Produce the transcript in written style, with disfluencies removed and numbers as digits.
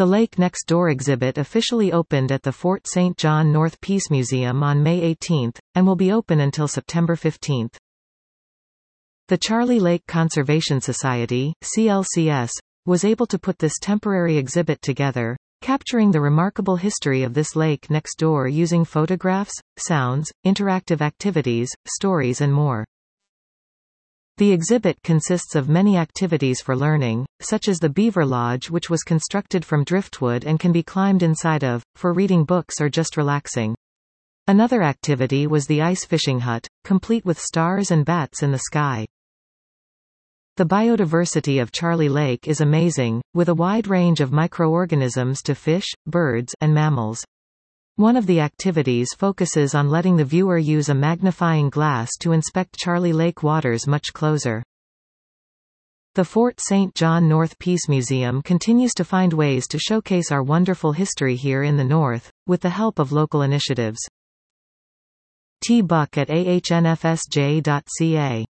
The Lake Next Door exhibit officially opened at the Fort St. John North Peace Museum on May 18, and will be open until September 15. The Charlie Lake Conservation Society, CLCS, was able to put this temporary exhibit together, capturing the remarkable history of this lake next door using photographs, sounds, interactive activities, stories and more. The exhibit consists of many activities for learning, such as the Beaver Lodge, which was constructed from driftwood and can be climbed inside of, for reading books or just relaxing. Another activity was the ice fishing hut, complete with stars and bats in the sky. The biodiversity of Charlie Lake is amazing, with a wide range of microorganisms to fish, birds, and mammals. One of the activities focuses on letting the viewer use a magnifying glass to inspect Charlie Lake waters much closer. The Fort St. John North Peace Museum continues to find ways to showcase our wonderful history here in the North, with the help of local initiatives. T. Buck at ahnfsj.ca